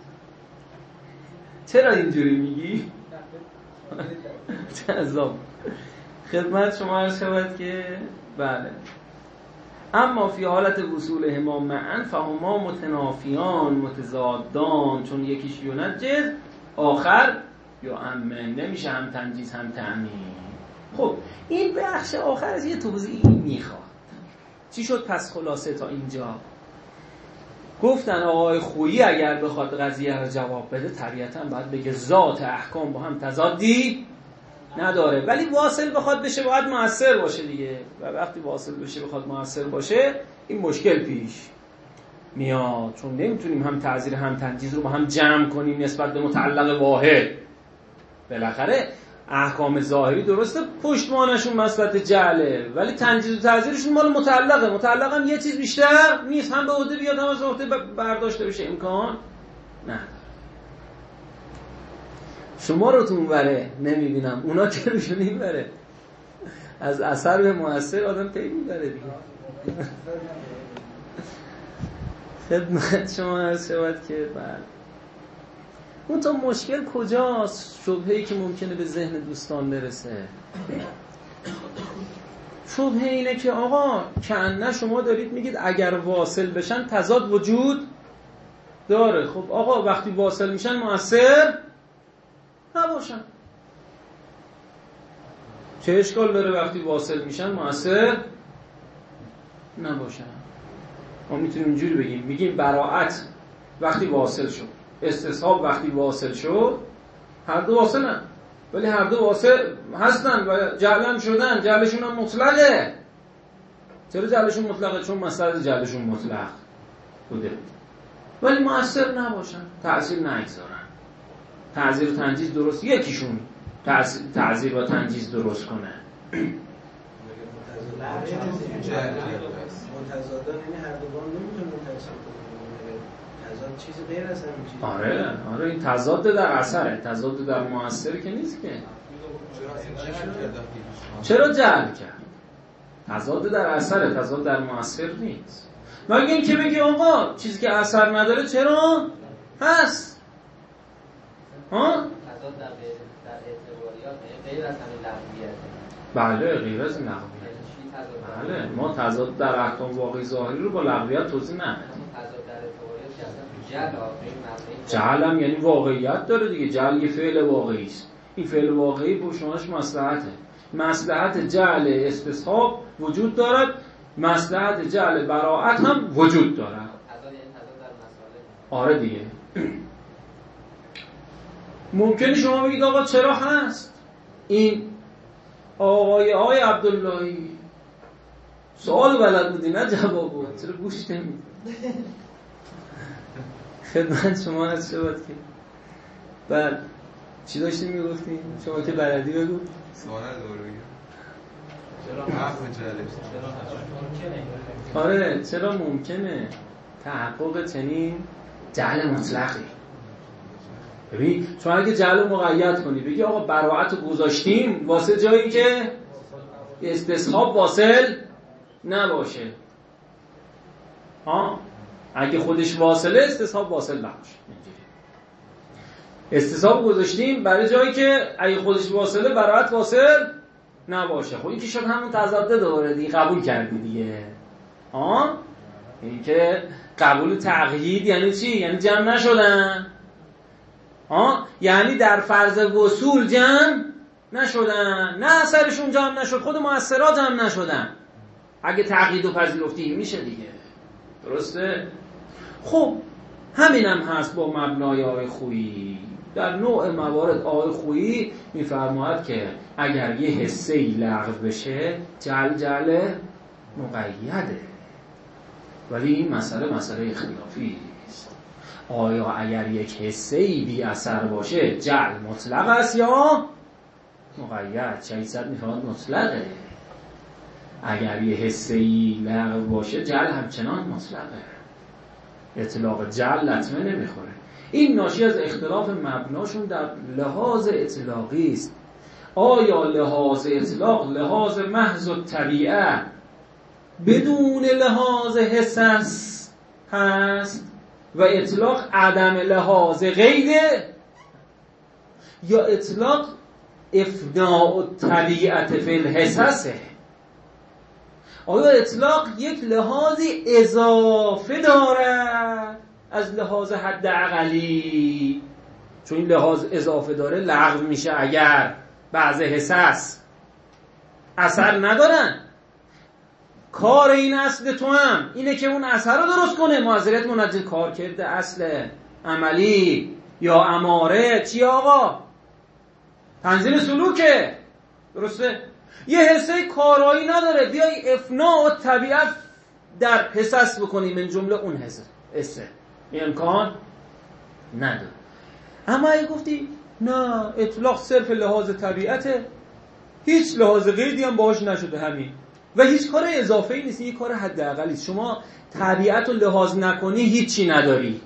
چرا اینجوری میگی؟ جذاب. خدمت شما عرض شود که بله، اما فی حالت وصول هما معا فهما متنافیان متضادان، چون یکیش ینجز آخر یؤمن، نمیشه هم تنجیز هم تأمین. خب این بخش آخر از یه توضیحی میخواد. چی شد پس خلاصه تا اینجا؟ گفتن آقای خویی اگر بخواد قضیه رو جواب بده طبیعتاً باید بگه ذات احکام با هم تضادی نداره، ولی واصل بخواد بشه باید مؤثر باشه دیگه، و وقتی واصل بشه بخواد مؤثر باشه این مشکل پیش میاد، چون نمیتونیم هم تعزیر هم تنجیز رو با هم جمع کنیم نسبت به متعلق واحد. بالاخره احکام ظاهری درسته پشتوانشون مسئله جعله، ولی تنجیز و تعزیرشون مال متعلقه. متعلق هم یه چیز بیشتر نیست، هم به عهده بیاد هم از عهده برداشته بشه امکان نه. شما رو تو اونوره نمیبینم، اونا که روشون این بره از اثر به مؤثر آدم پی میبره دیگه. خدمت شما عرض شود که بله، اون تا مشکل کجاست؟ شبهه‌ای که ممکنه به ذهن دوستان برسه، شبهه اینه که آقا کأنه شما دارید میگید اگر واصل بشن تضاد وجود داره. خب آقا وقتی واصل میشن مؤثر نباشن، چه اشکال داره وقتی واصل میشن مؤثر نباشن؟ ما میتونیم اینجوری بگیم، میگیم براءت وقتی واصل شد، استصحاب وقتی واصل شد، هر دو واصلن ولی هر دو واصل هستن و جعلن شدن، جعلشون هم مطلقه. چرا جعلشون مطلقه؟ چون مسئله جعلشون مطلق بوده ولی مؤثر نباشن، تأثیر نگذارن. تعزیر و تنجیز درست، یکیشون تعزیر و تنجیز درست کنه. متضادان یعنی هر دوگان نمیتونن تضاد چیزی غیر از همین چیز. آره این تضاد در اثره، تضاد در مؤثر که نیست که. چرا جعل کرد؟ تضاد در اثره، تضاد در مؤثر نیست. مگه این که بگی آقا چیزی که اثر نداره چرا هست؟ تضاد در اعتباریات غیر از همین لغویت. بله غیر از این لغویت. بله ما تضاد در احکام واقعی ظاهری رو با لغویت توضیح ندیم. تضاد در اعتباریات که اصلا جعل هم یعنی واقعیت داره دیگه. جعل یه فعل واقعی است. این فعل واقعی پشتوانش مصلحته. مصلحت جعل استصحاب وجود دارد، مصلحت جعل براءت هم وجود دارد. آره دیگه. ممکنه شما بگید آقا چرا هست؟ این آقای عبداللهی سوال بلد بودی نه جواب بود، چرا گوش نمیدی؟ خدمت شما هست شود که بله چی داشتی میگفتی؟ شما که بلدی بگو. سوال دوباره بگم. آره چرا ممکنه تحقق چنین جعل مطلقی؟ ببین چون اگه جعل مقید کنی بگی آقا براءت رو گذاشتیم واسه جایی که استصحاب واصل نباشه، اگه خودش واصله استصحاب واصل نباشه، استصحاب گذاشتیم برای جایی که اگه خودش واصله براءت واصل نباشه. خب این که شد همون تضاد دوره دیگه، قبول کردی دیگه. این که قبول تقیید یعنی چی؟ یعنی جمع نشدن. یعنی در فرض وصول جمع نشدن، نه اثرشون جمع نشد، خود مؤثرات جمع نشدن. اگه تقیید و پذیرفتی میشه دیگه، درسته؟ خب همینم هست با مبنای آقای خویی. در نوع موارد آقای خویی میفرماید که اگر یه حسه‌ای لغو بشه جل مقیده، ولی این مسئله اختلافی است. آیا اگر یک حسه‌ای بی اثر باشه جل مطلق است یا مقید؟ شهید میفرماید مطلقه. اگر یه حسه‌ای لغو باشه جل همچنان مطلقه، اطلاق جل لطمه نمیخوره. این ناشی از اختلاف مبناشون در لحاظ اطلاقی است. آیا لحاظ اطلاق لحاظ محض الطبیعه بدون لحاظ حسس هست و اطلاق عدم لحاظ غیره، یا اطلاق افناء الطبیعت فی الحسسه؟ آیا اطلاق یک لحاظی اضافه دارد از لحاظ حد عقلی؟ چون این لحاظ اضافه داره لغو میشه اگر بعض حسس اثر ندارن. کار این اصل تو هم اینه که اون اثر رو درست کنه. معذرت منجز کار کرده اصل عملی یا اماره چی آقا؟ تنظیم سلوکه، درسته؟ یه حسه کارایی نداره، بیای افناء و طبیعت در حسس بکنی، من جمله اون حسه این امکان نداره. اما اگه گفتی نه اطلاق صرف لحاظ طبیعته، هیچ لحاظ قیدی هم باهاش نشده همین، و هیچ کار اضافه‌ای نیست، این کار حداقلی. شما طبیعت رو لحاظ نکنی هیچی نداری،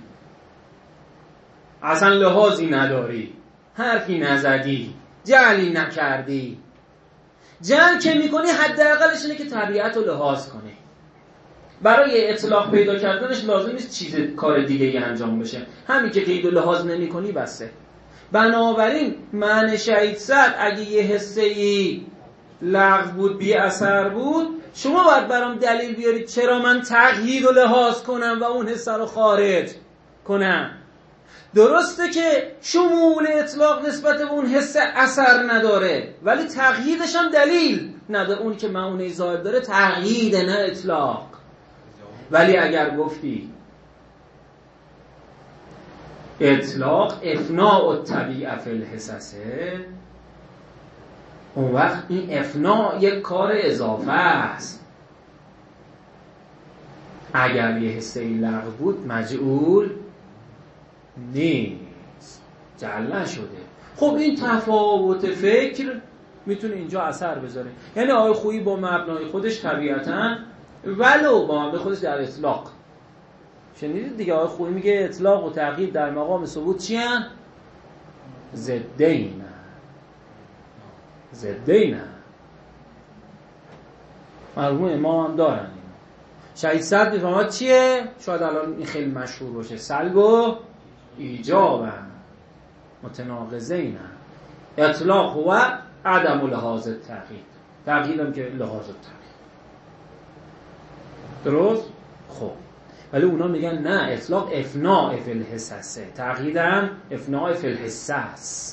اصلا لحاظی نداری، حرفی نزدی، جعلی نکردی. جعل که میکنی حداقلش اینه که طبیعت رو لحاظ کنی. برای اطلاق پیدا کردنش لازم نیست چیز کار دیگه ای انجام بشه، همین که قید و لحاظ نمی کنی بسه. بنابراین معنی شهید صد اگه یه حسه‌ای لغو بود بی اثر بود، شما باید برام دلیل بیارید چرا من تقیید و لحاظ کنم و اون حسه رو خارج کنم. درسته که شمول اطلاق نسبت به اون حسه اثر نداره، ولی تقییدش هم دلیل نداره. اون که معونه ظاهر داره تقیید نه اطلاق. ولی اگر گفتی اطلاق افناء الطبیعه فی الحسسه، اون وقت این افناء یک کار اضافه است. اگر یه حسه لغو بود مجعول نیست، جعل نشده. خب این تفاوت فکر میتونه اینجا اثر بذاره. یعنی آقای خویی با مبنای خودش طبیعتاً ولو با مبنای خودش در اطلاق، شنیدید دیگه آقای خویی میگه اطلاق و تقیید در مقام ثبوت چی هن؟ ضدین. مرحوم امام هم دارن این. شهید صدر میفهمد چیه؟ شاید الان این خیلی مشهور باشه. سلب و ایجاب متناقضین. اطلاق و عدم لحاظ تقیید، تقیید هم که لحاظ تقیید، درست؟ خب ولی اونا میگن نه، اطلاق افناء فی الحسسه، تقیید هم افناء فی الحسس،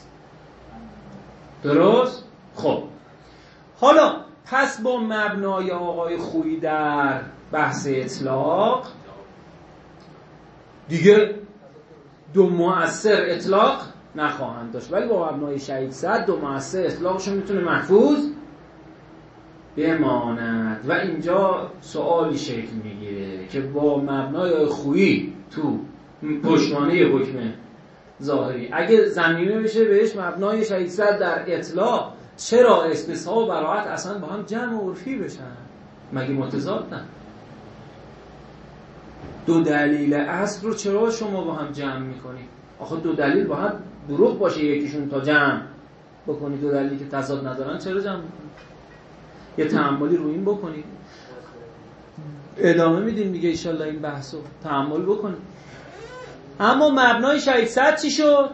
درست؟ خب حالا پس با مبنای آقای خویی در بحث اطلاق دیگه دو مؤثر اطلاق نخواهند داشت، ولی با مبنای شهید صدر دو مؤثر اطلاقشون میتونه محفوظ بماند. و اینجا سوالی شکل میگیره که با مبنای خویی تو پشتوانه حکم ظاهری اگه زمینه بشه بهش مبنای شهید صدر در اطلاق، چرا استثناء و براءت اصلا با هم جمع و عرفی بشن؟ مگه متضادن؟ دو دلیل اصل رو چرا شما با هم جمع میکنید؟ آخه دو دلیل با هم دروغ باشه یکیشون تا جمع بکنید، دو دلیلی که تضاد ندارن چرا جمع میکنید؟ یه تأملی رو این بکنید. ادامه میدیم دیگه انشالله این بحثو تأمل بکنید. اما مبنای شهید صدر چی شد؟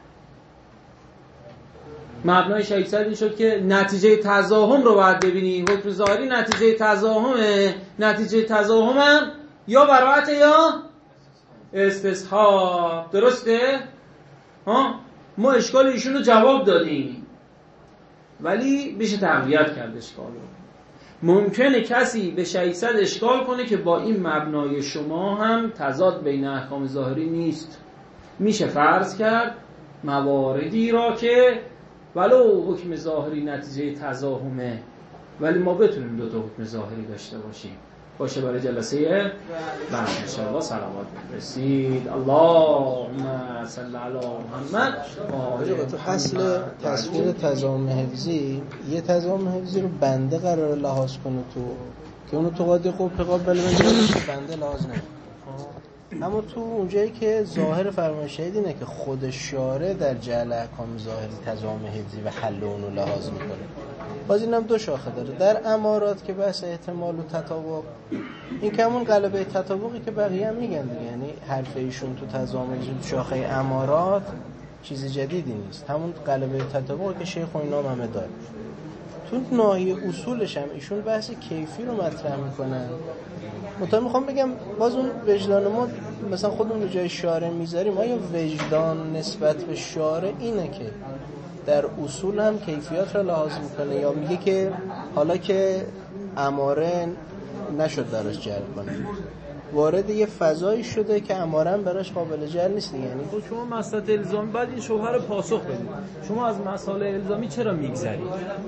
مبنای شهید صدر این شد که نتیجه تضاهم رو باید ببینی. حکم ظاهری نتیجه تضاهمه، نتیجه تضاهم هم یا براعت یا استصحاب. درسته؟ ما اشکال ایشون رو جواب دادیم ولی بشه تقویت کرد اشکال رو. ممکنه کسی به 600 اشکال کنه که با این مبنای شما هم تضاد بین احکام ظاهری نیست. میشه فرض کرد مواردی را که ولو حکم ظاهری نتیجه تزاحمه ولی ما بتونیم دو تا حکم ظاهری داشته باشیم. باشه برای جلسه بعد انشاءالله صلوات بفرستید. اللهم صل علی محمد. تو اصل تصویر تضامن حفظی یه تضامن حفظی رو بنده قرار لحاظ کنه تو که اونو تو قاضی قابل بنده لحاظ نکنه. اما تو اونجایی که ظاهر فرمان شهید اینه که خود شارع در جعل احکام ظاهری تضامن حفظی و حل اونو لحاظ میکنه. باز اینم دو شاخه داره. در امارات که بحث احتمال و تطابق، این که همون قلبه تطابقی که بقیه هم میگن دیگه، یعنی حرف ایشون تو تضامن شاخه امارات چیز جدیدی نیست، همون قلبه تطابقی که شیخ و اینا همه داره. تو ناحیه اصولش هم ایشون بحث کیفی رو مطرح میکنن. میخوام بگم باز اون وجدان ما مثلا خودمون رو جای شارع میذاریم، آیا وجدان نسبت به شارع اینه که در اصول هم کیفیات رو لحاظ میکنه یا میگه که حالا که اماره نشد براش جلب کنه وارد یه فضایی شده که اماره براش قابل جلب نیست؟ یعنی شما مسئله الزامی بعد این شبهه رو پاسخ بدید. شما از مسئله الزامی چرا میگذرید؟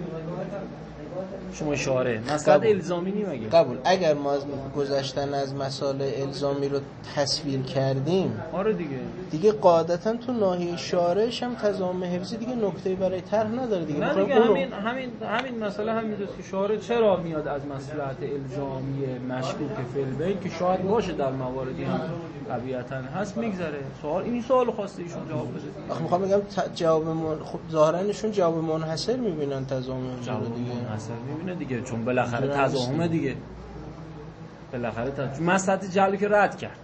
شما شارع مسئله الزامی نی مگه؟ قبول. اگر ما از گذشتن از مسائل الزامی رو تصویر کردیم، آره دیگه قاعدتا تو ناحیه شارعش هم تضامن حفظی دیگه نکته‌ای برای طرح نداره دیگه. نه دیگه همین مسئله همینجاست که شارع چرا میاد از مصلحت الزامی مشکوک فعل که شاید باشه در مواردی هم طبیعتاً هست میگذره. این سوال خواسته ایشون جواب بده. آخه میخوام بگم جواب خب ظاهرا ایشون جواب منحصر میبینن تضامن حفظی رو دیگه. منحصر میبینه دیگه، چون بالاخره تضاهمه دیگه. بالاخره مسئله جلب که رد کرد.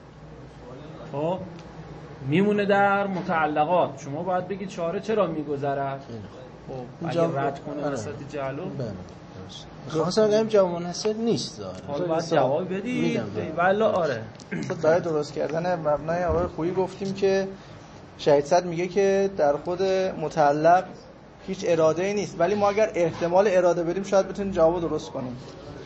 خب میمونه در متعلقات. شما باید بگید شارع چرا میگذره؟ خب اگه رد کنه مسئله جلو خواستم بگم جواب منحصر نیست ظاهرا. حالا باید جواب بدید. والا آره. برای درست کردن مبنای آقای خویی گفتیم که شهید صد میگه که در خود متعلق هیچ اراده‌ای نیست، ولی ما اگر احتمال اراده بدیم شاید بتونیم جواب درست کنیم.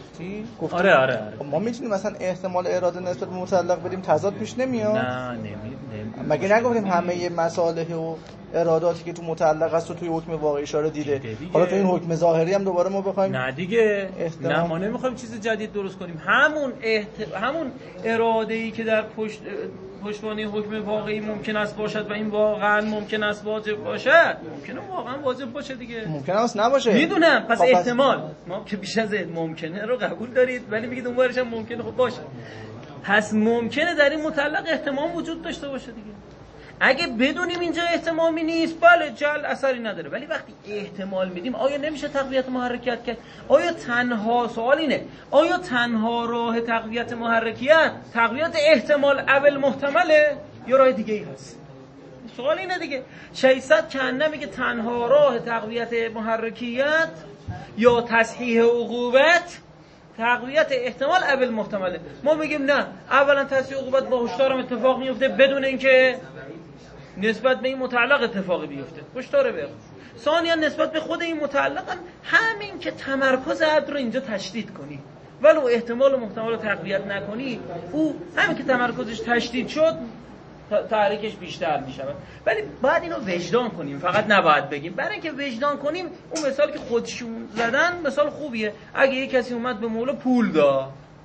آره. ما میتونیم مثلا احتمال اراده نسبت به متعلق بدیم، تضاد پیش نمیاد؟ نه مگه نگفتیم همه مصالح و اراداتی که تو متعلق هست و توی حکم واقعی اشاره دیده؟ حالا تو این حکم ظاهری هم دوباره ما بخوایم نه دیگه نه، ما نمیخوایم چیز جدید درست کنیم. همون اراده‌ای که در پشتوانه حکم واقعی ممکن است باشد و این واقعا ممکن است واجب باشد، ممکنه واقعا واجب باشه دیگه، ممکن است نباشه. میدونم. پس احتمال ما که بیش از ممکنه رو قبول دارید ولی میگید اونورش هم ممکنه خب باشه. پس ممکنه در این متعلق احتمال وجود داشته باشه دیگه. اگه بدونیم اینجا احتمالی نیست بله جل اثری نداره، ولی وقتی احتمال میدیم آیا نمیشه تقویت محرکیت کرد؟ آیا تنها سوال اینه آیا تنها راه تقویت محرکیت تقویت احتمال اول محتمله یا راه دیگه ای هست؟ سوال اینه دیگه. 600 کنه میگه تنها راه تقویت محرکیت یا تصحیح عقوبت تقویت احتمال اول محتمله. ما میگیم نه، اولا تصحیح عقوبت با هشدارم اتفاق میفته بدون اینکه نسبت به این متعلق اتفاقی بیفته، هشدار به. ثانیا نسبت به خود این متعلق همین که تمرکز عد رو اینجا تشدید کنی ولو احتمال و محتمل رو تقویت نکنی، او همین که تمرکزش تشدید شد تحریکش بیشتر می شود. ولی باید اینو وجدان کنیم، فقط نباید بگیم. برای اینکه وجدان کنیم اون مثال که خودشون زدن مثال خوبیه. اگه یک کسی اومد به مولا پول داد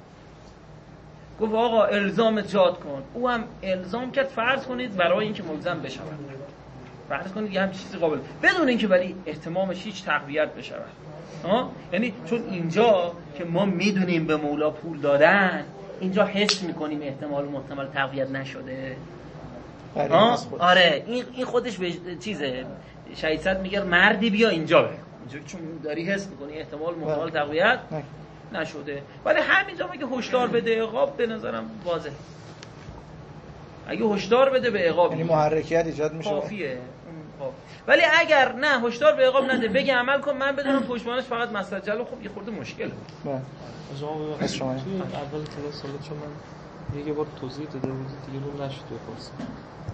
گفت آقا الزام جاد کن، او هم الزام کرد، فرض کنید برای اینکه ملزم بشود، فرض کنید یه همچین چیزی قابل بدون اینکه ولی احتمامش هیچ تقویت بشود. یعنی چون اینجا که ما میدونیم به مولا پول دادن، اینجا حس میکنیم احتمال و محتمل تقویت نشده. آره این خودش چیزه. شهید صد میگه مردی بیا اینجا بگو، اینجا چون داری حس میکنی احتمال محتمل تقویت نشده. ولی همینجا میگه هشدار بده عقاب، به نظرم واضحه. اگه هشدار بده به عقاب یعنی محرکیت ایجاد میشه، کافیه. خب ولی اگر نه هشدار به عقاب نده بگه عمل کن من بدونم پشتوانش فقط مسجل، خب یه خورده مشکله. نه از شما توی اول کلاس حالا چون من یه بار توضیح داده بودی دیگه رو نشد بپرسم.